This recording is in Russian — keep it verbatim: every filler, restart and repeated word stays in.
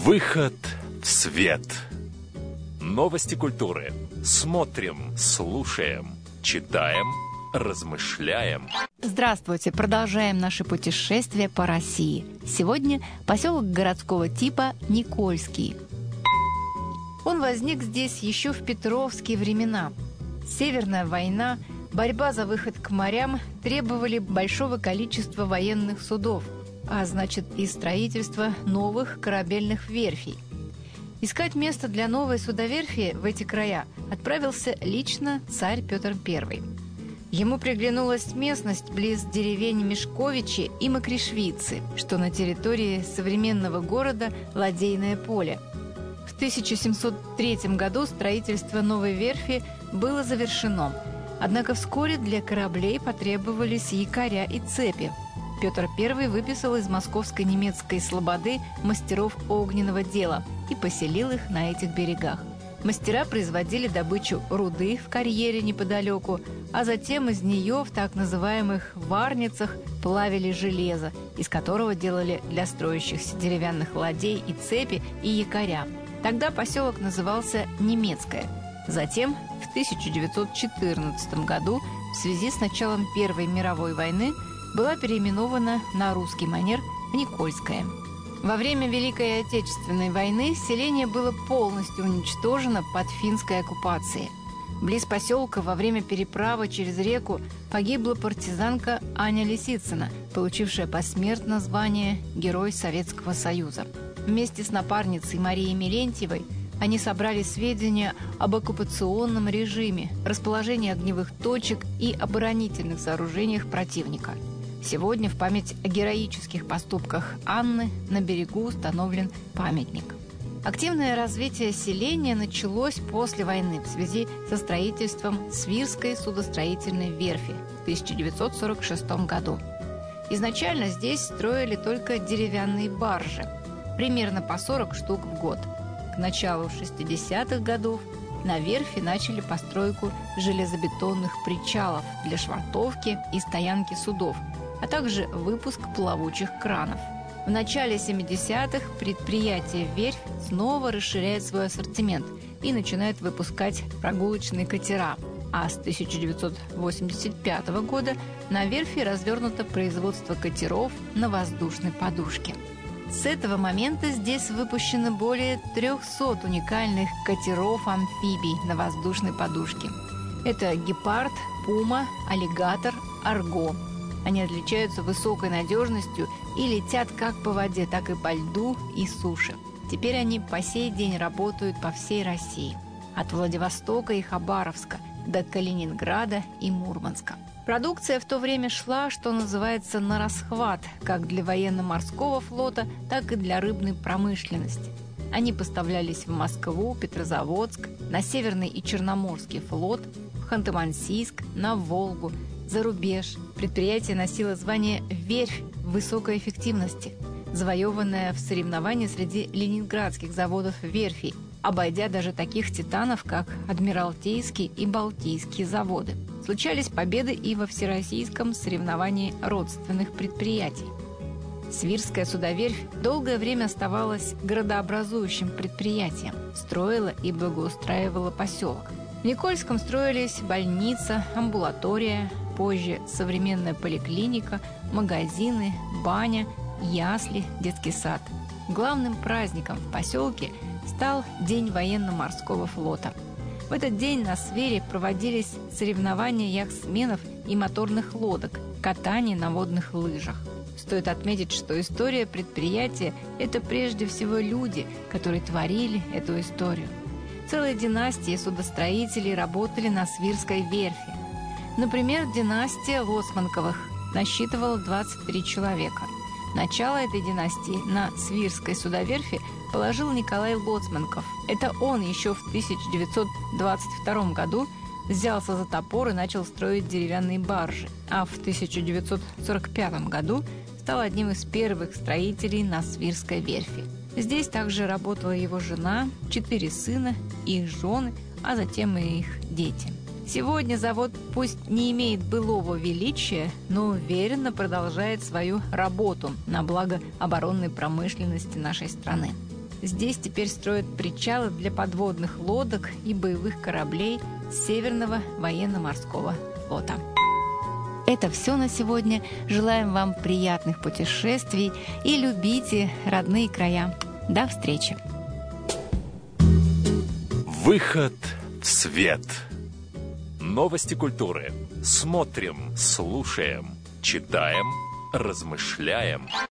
Выход в свет. Новости культуры. Смотрим, слушаем, читаем, размышляем. Здравствуйте! Продолжаем наше путешествие по России. Сегодня поселок городского типа Никольский. Он возник здесь еще в петровские времена. Северная война, борьба за выход к морям требовали большого количества военных судов, а значит и строительства новых корабельных верфей. Искать место для новой судоверфи в эти края отправился лично царь Петр Первый. Ему приглянулась местность близ деревень Мешковичи и Мокришвицы, что на территории современного города Ладейное поле. В тысяча семьсот третьем году строительство новой верфи было завершено, однако вскоре для кораблей потребовались якоря и цепи. Петр Первый выписал из московской немецкой слободы мастеров огненного дела и поселил их на этих берегах. Мастера производили добычу руды в карьере неподалеку, а затем из нее в так называемых варницах плавили железо, из которого делали для строящихся деревянных ладей и цепи и якоря. Тогда поселок назывался Немецкое. Затем, в тысяча девятьсот четырнадцатом году, в связи с началом Первой мировой войны, была переименована на русский манер в Никольское. Во время Великой Отечественной войны селение было полностью уничтожено под финской оккупацией. Близ поселка во время переправы через реку погибла партизанка Аня Лисицына, получившая посмертно звание Герой Советского Союза. Вместе с напарницей Марией Мелентьевой они собрали сведения об оккупационном режиме, расположении огневых точек и оборонительных сооружениях противника. Сегодня в память о героических поступках Анны на берегу установлен памятник. Активное развитие селения началось после войны в связи со строительством Свирской судостроительной верфи в тысяча девятьсот сорок шестом году. Изначально здесь строили только деревянные баржи, примерно по сорок штук в год. К началу шестидесятых годов на верфи начали постройку железобетонных причалов для швартовки и стоянки судов, а также выпуск плавучих кранов. В начале семидесятых предприятие «Верфь» снова расширяет свой ассортимент и начинает выпускать прогулочные катера, а с тысяча девятьсот восемьдесят пятого года на верфи развернуто производство катеров на воздушной подушке. С этого момента здесь выпущено более трехсот уникальных катеров-амфибий на воздушной подушке. Это «Гепард», «Пума», «Аллигатор», «Арго». Они отличаются высокой надежностью и летят как по воде, так и по льду и суше. Теперь они по сей день работают по всей России. От Владивостока и Хабаровска до Калининграда и Мурманска. Продукция в то время шла, что называется, на расхват, как для военно-морского флота, так и для рыбной промышленности. Они поставлялись в Москву, Петрозаводск, на Северный и Черноморский флот, в Ханты-Мансийск, на Волгу, за рубеж. Предприятие носило звание «Верфь» высокой эффективности, завоеванное в соревновании среди ленинградских заводов верфей, обойдя даже таких титанов, как Адмиралтейский и Балтийские заводы. Случались победы и во всероссийском соревновании родственных предприятий. Свирская судоверфь долгое время оставалась городообразующим предприятием, строила и благоустраивала поселок. В Никольском строились больница, амбулатория, позже современная поликлиника, магазины, баня, ясли, детский сад. Главным праздником в поселке стал День военно-морского флота. В этот день на Свере проводились соревнования яхтсменов и моторных лодок, катание на водных лыжах. Стоит отметить, что история предприятия – это прежде всего люди, которые творили эту историю. Целые династии судостроителей работали на Свирской верфи. Например, династия Лоцманковых насчитывала двадцать три человека. Начало этой династии на Свирской судоверфи положил Николай Лоцманков. Это он еще в тысяча девятьсот двадцать втором году взялся за топор и начал строить деревянные баржи, а в тысяча девятьсот сорок пятом году стал одним из первых строителей на Свирской верфи. Здесь также работала его жена, четыре сына, их жены, а затем и их дети. Сегодня завод пусть не имеет былого величия, но уверенно продолжает свою работу на благо оборонной промышленности нашей страны. Здесь теперь строят причалы для подводных лодок и боевых кораблей Северного военно-морского флота. Это все на сегодня. Желаем вам приятных путешествий и любите родные края. До встречи! Выход в свет. Новости культуры. Смотрим, слушаем, читаем, размышляем.